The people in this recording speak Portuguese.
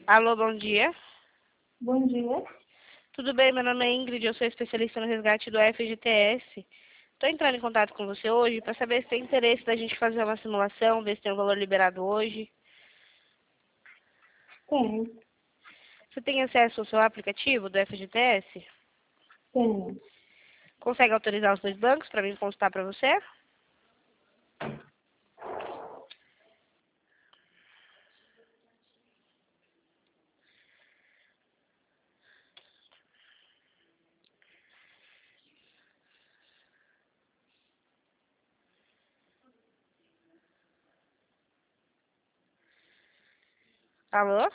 Alô, bom dia. Bom dia. Tudo bem? Meu nome é Ingrid, eu sou especialista no resgate do FGTS. Estou entrando em contato com você hoje para saber se tem interesse da gente fazer uma simulação, ver se tem um valor liberado hoje. Tenho, Você tem acesso ao seu aplicativo do FGTS? tenho. Consegue autorizar os dois bancos para mim consultar para você? Alô?